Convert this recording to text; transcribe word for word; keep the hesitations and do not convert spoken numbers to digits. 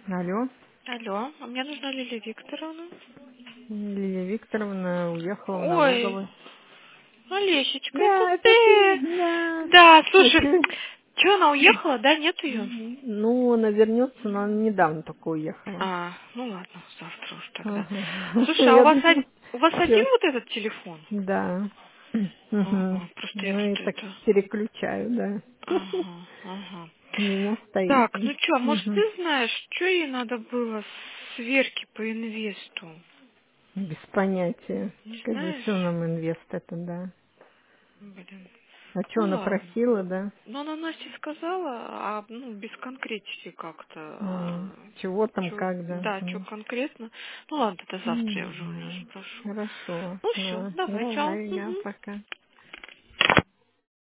Алло, Алло, а мне нужна Лилия Викторовна. Лилия Викторовна уехала в Ой, налоговую. Олесечка, это Да, это ты, ты. да. Да, слушай, Это... что, она уехала, да, нет ее? Ну, она вернется, но она недавно только уехала. А, ну ладно, завтра уж тогда. Ага. Слушай, а у Я вас, од- думаю, у вас один все. вот этот телефон? Да. Угу. Ага, просто я Ну и что так это... переключаю, да. Ага, ага. У меня стоит. Так, ну что, может, Угу. ты знаешь, что ей надо было с сверки по инвесту? Без понятия. Не Скажи, что знаешь? нам инвест это, да. Блин. А что Ну она ладно. просила, да? Ну, она Насте сказала, а ну, без конкретики как-то. М, Чего там, Чё, как, да? да, что М. конкретно. Ну ладно, тогда завтра я Не уже у нее знаю. спрошу. Хорошо. Ну все, Да. давай, чао. Давай, я Мгм. пока.